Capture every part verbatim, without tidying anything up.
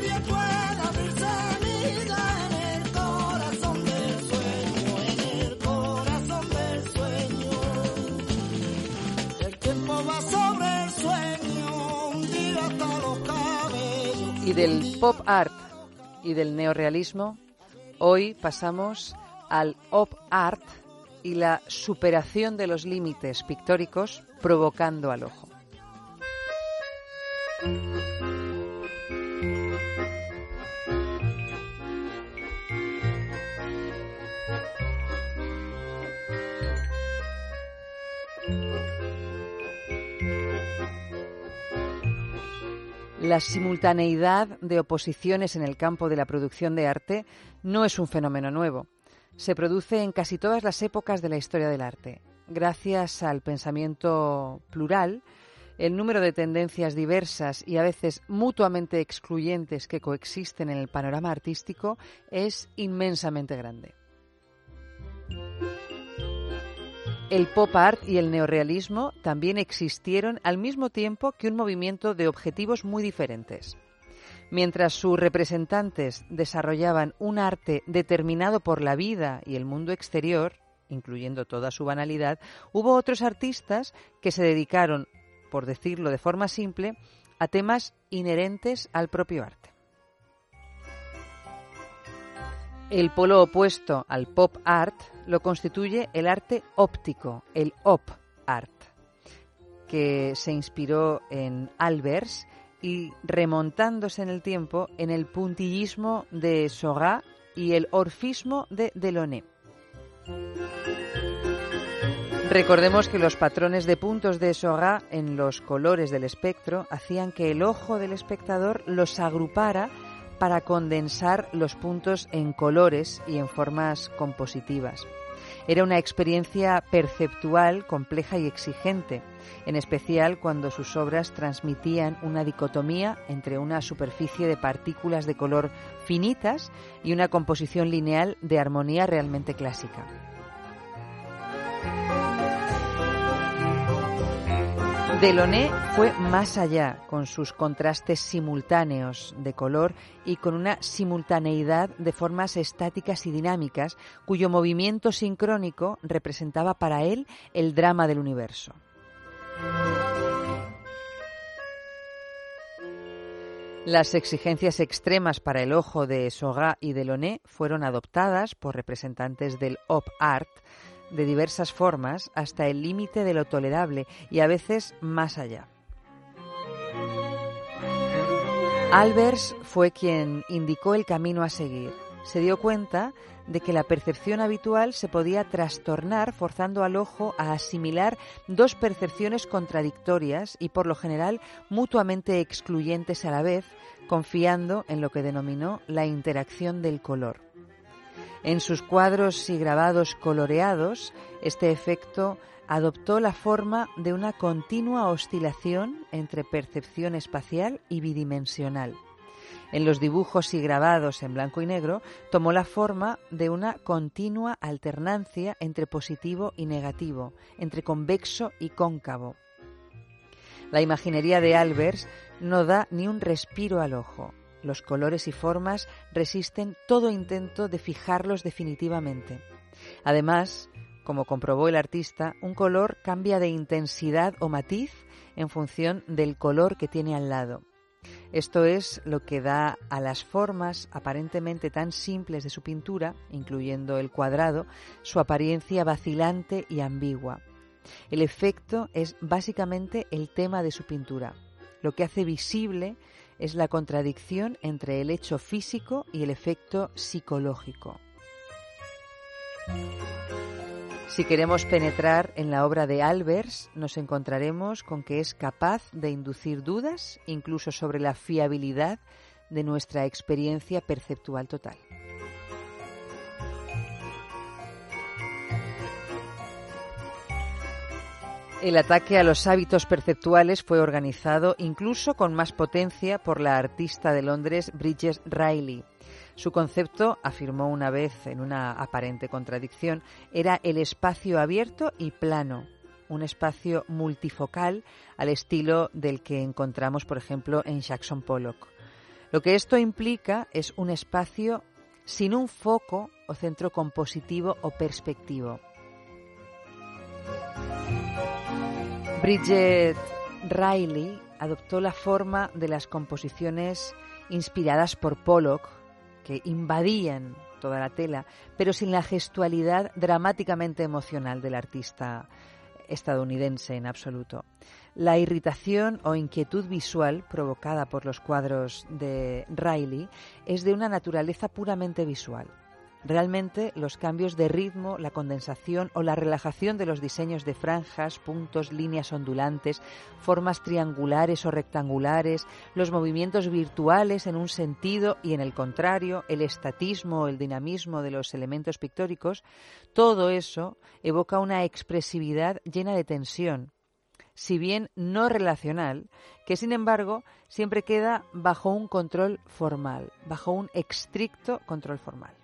nadie pueda abrirse vida en el corazón del sueño, en el corazón del sueño. El tiempo va sobre el sueño, hundido hasta los cabellos. Y del pop art y del neorrealismo, hoy pasamos al op art y la superación de los límites pictóricos provocando al ojo. La simultaneidad de oposiciones en el campo de la producción de arte no es un fenómeno nuevo. Se produce en casi todas las épocas de la historia del arte. Gracias al pensamiento plural, el número de tendencias diversas y a veces mutuamente excluyentes que coexisten en el panorama artístico es inmensamente grande. El pop art y el neorrealismo también existieron al mismo tiempo que un movimiento de objetivos muy diferentes. Mientras sus representantes desarrollaban un arte determinado por la vida y el mundo exterior, incluyendo toda su banalidad, hubo otros artistas que se dedicaron, por decirlo de forma simple, a temas inherentes al propio arte. El polo opuesto al pop art lo constituye el arte óptico, el op art, que se inspiró en Albers y, remontándose en el tiempo, en el puntillismo de Seurat y el orfismo de Delaunay. Recordemos que los patrones de puntos de Seurat en los colores del espectro hacían que el ojo del espectador los agrupara para condensar los puntos en colores y en formas compositivas. Era una experiencia perceptual compleja y exigente, en especial cuando sus obras transmitían una dicotomía entre una superficie de partículas de color finitas y una composición lineal de armonía realmente clásica. Delaunay fue más allá, con sus contrastes simultáneos de color y con una simultaneidad de formas estáticas y dinámicas, cuyo movimiento sincrónico representaba para él el drama del universo. Las exigencias extremas para el ojo de Seurat y Delaunay fueron adoptadas por representantes del op art de diversas formas hasta el límite de lo tolerable y a veces más allá. Albers fue quien indicó el camino a seguir. Se dio cuenta de que la percepción habitual se podía trastornar forzando al ojo a asimilar dos percepciones contradictorias y por lo general mutuamente excluyentes a la vez, confiando en lo que denominó la interacción del color. En sus cuadros y grabados coloreados, este efecto adoptó la forma de una continua oscilación entre percepción espacial y bidimensional. En los dibujos y grabados en blanco y negro, tomó la forma de una continua alternancia entre positivo y negativo, entre convexo y cóncavo. La imaginería de Albers no da ni un respiro al ojo. Los colores y formas resisten todo intento de fijarlos definitivamente. Además, como comprobó el artista, un color cambia de intensidad o matiz en función del color que tiene al lado. Esto es lo que da a las formas aparentemente tan simples de su pintura, incluyendo el cuadrado, su apariencia vacilante y ambigua. El efecto es básicamente el tema de su pintura. Lo que hace visible es la contradicción entre el hecho físico y el efecto psicológico. Si queremos penetrar en la obra de Albers, nos encontraremos con que es capaz de inducir dudas, incluso sobre la fiabilidad de nuestra experiencia perceptual total. El ataque a los hábitos perceptuales fue organizado incluso con más potencia por la artista de Londres Bridget Riley. Su concepto, afirmó una vez en una aparente contradicción, era el espacio abierto y plano, un espacio multifocal al estilo del que encontramos, por ejemplo, en Jackson Pollock. Lo que esto implica es un espacio sin un foco o centro compositivo o perspectivo. Bridget Riley adoptó la forma de las composiciones inspiradas por Pollock, que invadían toda la tela, pero sin la gestualidad dramáticamente emocional del artista estadounidense en absoluto. La irritación o inquietud visual provocada por los cuadros de Riley es de una naturaleza puramente visual. Realmente los cambios de ritmo, la condensación o la relajación de los diseños de franjas, puntos, líneas ondulantes, formas triangulares o rectangulares, los movimientos virtuales en un sentido y en el contrario, el estatismo o el dinamismo de los elementos pictóricos, todo eso evoca una expresividad llena de tensión, si bien no relacional, que sin embargo siempre queda bajo un control formal, bajo un estricto control formal.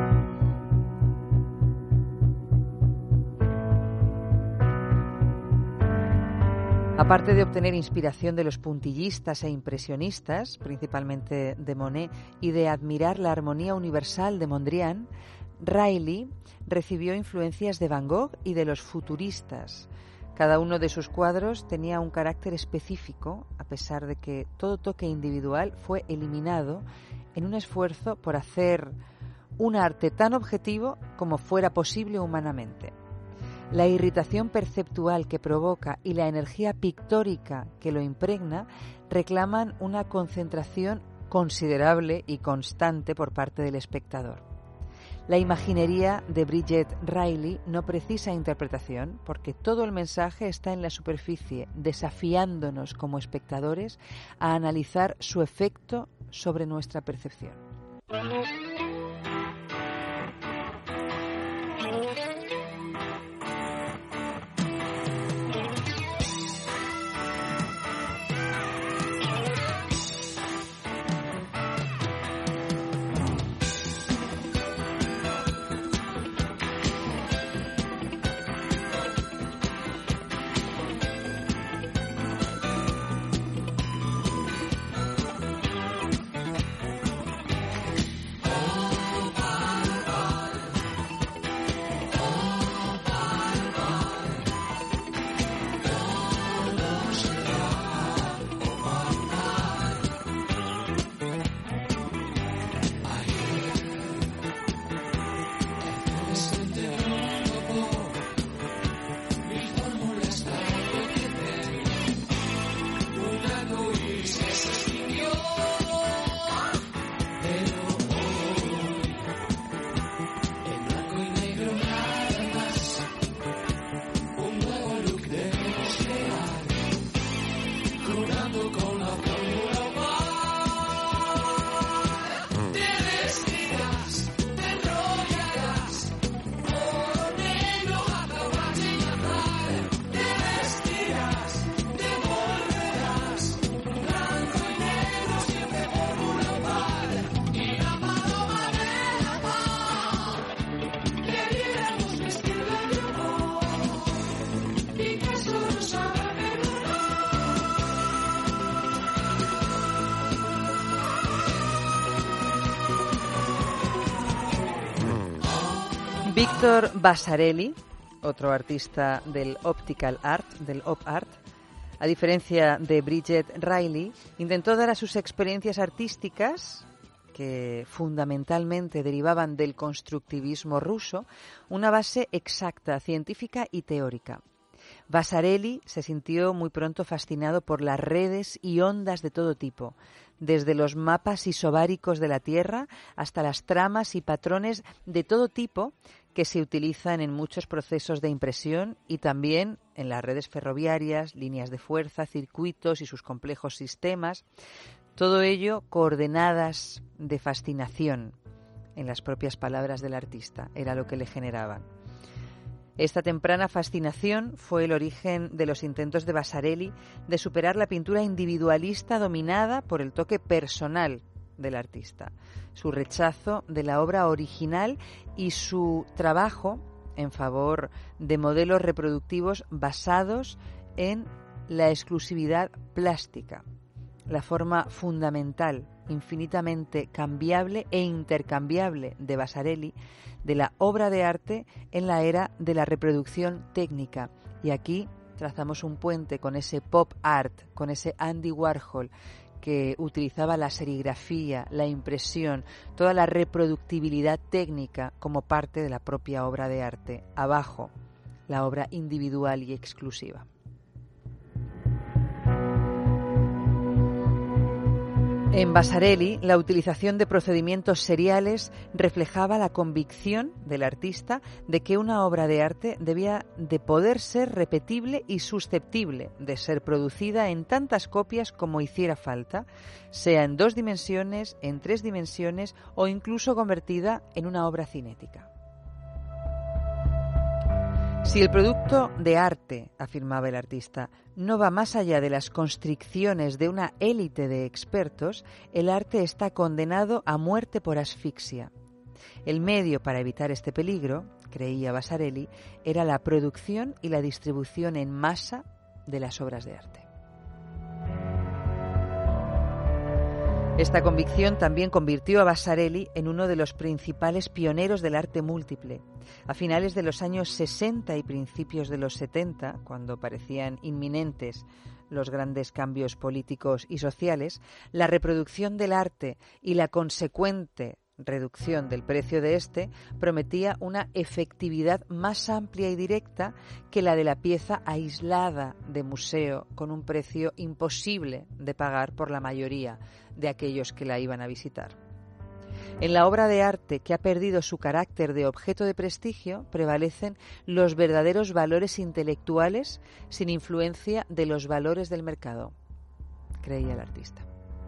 Aparte de obtener inspiración de los puntillistas e impresionistas, principalmente de Monet, y de admirar la armonía universal de Mondrian, Riley recibió influencias de Van Gogh y de los futuristas. Cada uno de sus cuadros tenía un carácter específico, a pesar de que todo toque individual fue eliminado en un esfuerzo por hacer un arte tan objetivo como fuera posible humanamente. La irritación perceptual que provoca y la energía pictórica que lo impregna reclaman una concentración considerable y constante por parte del espectador. La imaginería de Bridget Riley no precisa interpretación porque todo el mensaje está en la superficie, desafiándonos como espectadores a analizar su efecto sobre nuestra percepción. Víctor Vasarely, otro artista del optical art, del op art, a diferencia de Bridget Riley, intentó dar a sus experiencias artísticas, que fundamentalmente derivaban del constructivismo ruso, una base exacta, científica y teórica. Vasarely se sintió muy pronto fascinado por las redes y ondas de todo tipo, desde los mapas isobáricos de la Tierra hasta las tramas y patrones de todo tipo que se utilizan en muchos procesos de impresión y también en las redes ferroviarias, líneas de fuerza, circuitos y sus complejos sistemas. Todo ello coordenadas de fascinación, en las propias palabras del artista, era lo que le generaban. Esta temprana fascinación fue el origen de los intentos de Vasarely de superar la pintura individualista dominada por el toque personal del artista, su rechazo de la obra original y su trabajo en favor de modelos reproductivos basados en la exclusividad plástica, la forma fundamental infinitamente cambiable e intercambiable de Vasarely, de la obra de arte en la era de la reproducción técnica. Y aquí trazamos un puente con ese pop art, con ese Andy Warhol, que utilizaba la serigrafía, la impresión, toda la reproductibilidad técnica como parte de la propia obra de arte. Abajo, la obra individual y exclusiva. En Vasarely, la utilización de procedimientos seriales reflejaba la convicción del artista de que una obra de arte debía de poder ser repetible y susceptible de ser producida en tantas copias como hiciera falta, sea en dos dimensiones, en tres dimensiones o incluso convertida en una obra cinética. Si el producto de arte, afirmaba el artista, no va más allá de las constricciones de una élite de expertos, el arte está condenado a muerte por asfixia. El medio para evitar este peligro, creía Vasarely, era la producción y la distribución en masa de las obras de arte. Esta convicción también convirtió a Vasarely en uno de los principales pioneros del arte múltiple. A finales de los años sesenta y principios de los setenta, cuando parecían inminentes los grandes cambios políticos y sociales, la reproducción del arte y la consecuente reducción del precio de este prometía una efectividad más amplia y directa que la de la pieza aislada de museo, con un precio imposible de pagar por la mayoría de aquellos que la iban a visitar. En la obra de arte que ha perdido su carácter de objeto de prestigio prevalecen los verdaderos valores intelectuales sin influencia de los valores del mercado, creía el artista.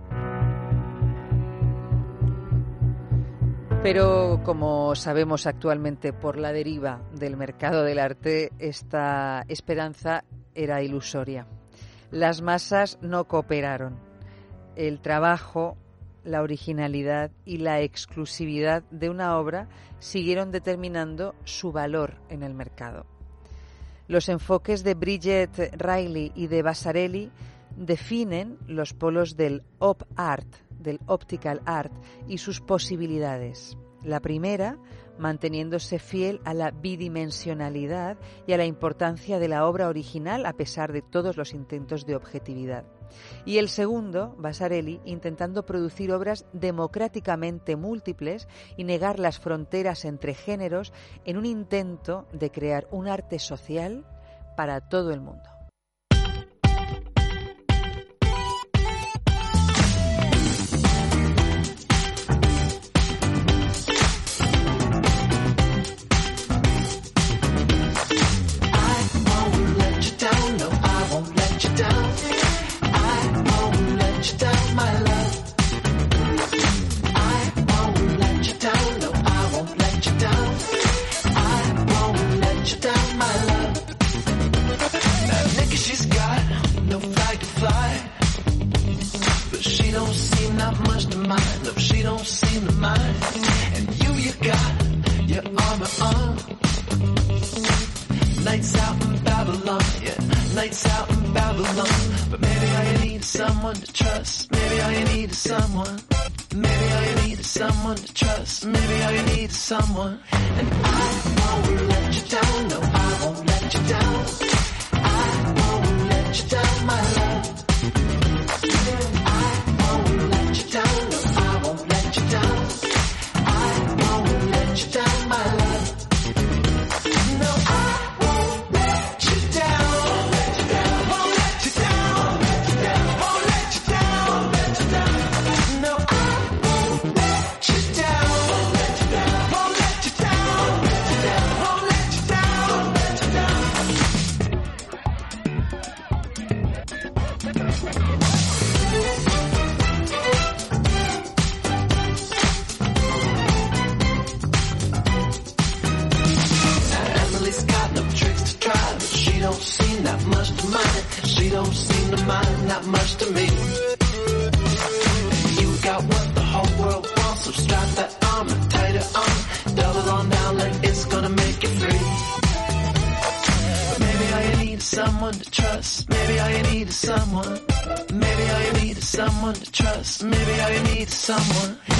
Pero, como sabemos actualmente por la deriva del mercado del arte, esta esperanza era ilusoria. Las masas no cooperaron. El trabajo, la originalidad y la exclusividad de una obra siguieron determinando su valor en el mercado. Los enfoques de Bridget Riley y de Vasarely definen los polos del op art, del optical art y sus posibilidades. La primera, manteniéndose fiel a la bidimensionalidad y a la importancia de la obra original a pesar de todos los intentos de objetividad. Y el segundo, Vasarely, intentando producir obras democráticamente múltiples y negar las fronteras entre géneros en un intento de crear un arte social para todo el mundo. Someone, and I won't let you down, no, I won't let you down. I won't let you down, my love. I won't let you down, no, I won't let you down. I won't let you down, my love. No, I won't let you down. Won't let you down. Won't let you down. Won't let you down. Won't let you down. No, I won't let you down. Won't let you down. Don't seem that much to mind. She don't seem to mind that much to me. You got what the whole world wants, so strap that armor tighter on. Double on down like it's gonna make you free. But maybe all you need is someone to trust. Maybe all you need is someone. Maybe all you need is someone to trust. Maybe all you need is someone.